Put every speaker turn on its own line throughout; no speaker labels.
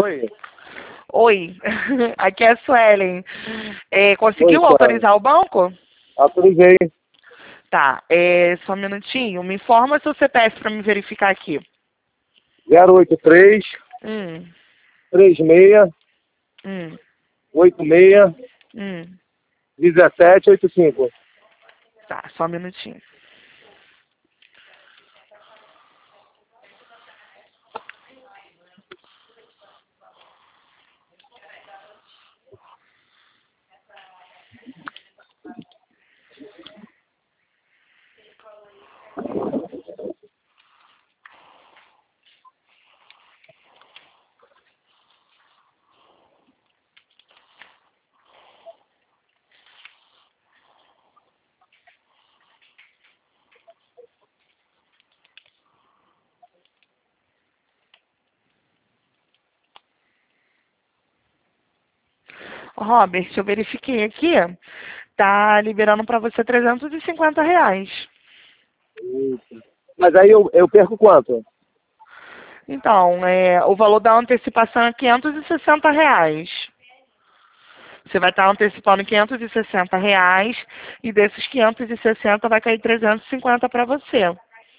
Oi.
Oi, aqui é a Suelen. Conseguiu
Oi, Suelen.
autorizar o banco?
Autorizei.
Tá, só um minutinho. Me informa seu CPF para me verificar aqui.
083
Hum,
36
hum,
86
hum.
1785.
Tá, só um minutinho. Robert, eu verifiquei aqui. Tá liberando para você R$ 350.
Mas aí eu perco quanto?
Então, o valor da antecipação é R$ 560. Você vai estar antecipando R$ 560 e desses 560 vai cair 350 para você.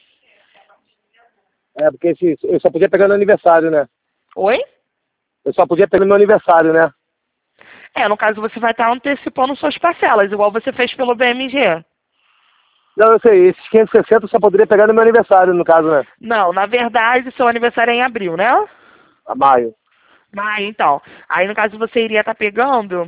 Porque eu só podia pegar no aniversário, né?
Oi?
Eu só podia pegar no meu aniversário, né?
No caso você vai estar antecipando suas parcelas, igual você fez pelo BMG.
Não, eu sei, esses 560 eu só poderia pegar no meu aniversário, no caso, né?
Não, na verdade, seu aniversário é em abril, né?
A maio.
Maio, então. Aí, no caso, você iria estar pegando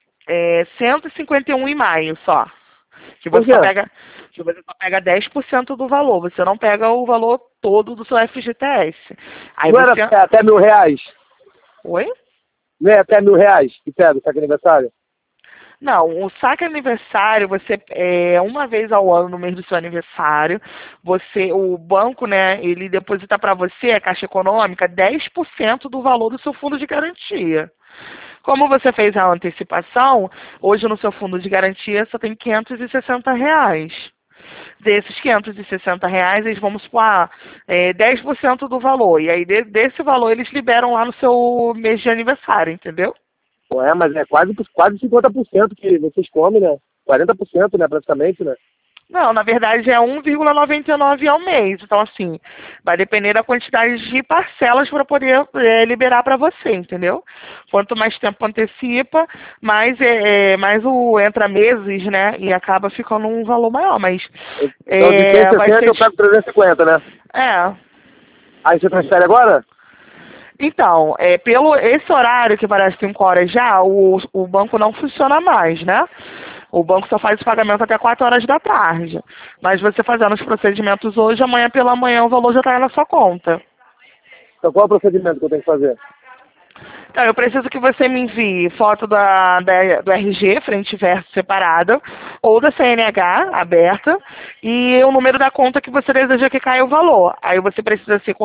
151 em maio só. Que
Por
você
quê?
só pega 10% do valor. Você não pega o valor todo do seu FGTS. Aí
Não era
você...
até R$ 1.000?
Oi?
Não é até R$ 1.000 que pega o saque aniversário?
Não, o saque aniversário, você uma vez ao ano, no mês do seu aniversário, o banco, né, ele deposita para você, a Caixa Econômica, 10% do valor do seu fundo de garantia. Como você fez a antecipação, hoje no seu fundo de garantia só tem R$ 560. Desses R$ 560, eles vamos supor, 10% do valor. E aí, desse valor, eles liberam lá no seu mês de aniversário, entendeu?
Mas é quase 50% que vocês comem, né? 40%, né, praticamente, né?
Não, na verdade é 1,99 ao mês. Então, assim, vai depender da quantidade de parcelas para poder liberar para você, entendeu? Quanto mais tempo antecipa, mais o entra meses, né? E acaba ficando um valor maior. Mas
Então de
vai
560
ser.
eu pego 350, né?
É.
Aí você transfere agora?
Então, pelo esse horário que parece 5 horas já, o banco não funciona mais, né? O banco só faz o pagamento até 4 horas da tarde. Mas você fazendo os procedimentos hoje, amanhã pela manhã o valor já está na sua conta.
Então qual é o procedimento que eu tenho que fazer?
Então, eu preciso que você me envie foto do RG, frente e verso separada, ou da CNH aberta, e o número da conta que você deseja que caia o valor. Aí você precisa ser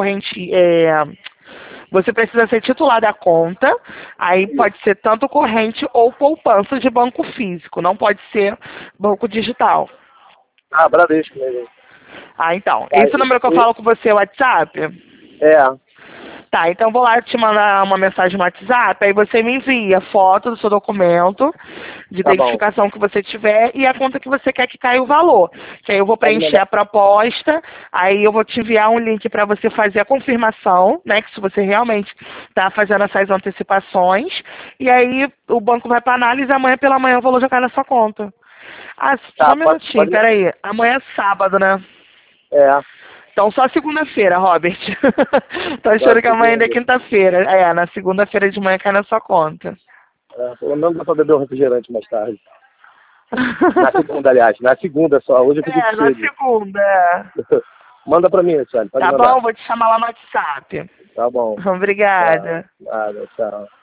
você precisa ser titular da conta, aí pode ser tanto corrente ou poupança de banco físico, não pode ser banco digital.
Bradesco mesmo.
Então,
Tá,
esse número que eu falo com você é o WhatsApp?
É,
Tá, então vou lá te mandar uma mensagem no WhatsApp, aí você me envia foto do seu documento de
tá bom.
identificação que você tiver e a conta que você quer que caia o valor. Que aí eu vou
Pode
preencher
mandar.
a proposta, aí eu vou te enviar um link para você fazer a confirmação, né, que se você realmente está fazendo essas antecipações, e aí o banco vai para análise e amanhã pela manhã o valor já cai na sua conta. Só
Tá,
um minutinho, peraí. Amanhã é sábado, né?
É,
Então só segunda-feira, Robert. Tô
só
achando que amanhã ainda é
segunda.
quinta-feira. Na segunda-feira de manhã cai na sua conta.
Pelo menos dá pra beber um refrigerante mais tarde. Na segunda, aliás. Na segunda só. Hoje eu fico de
Na
sede.
segunda.
Manda pra mim, Sônia. Pode
Tá
mandar.
bom? Vou te chamar lá no WhatsApp.
Tá bom. Tá.
Obrigada.
Nada, tchau.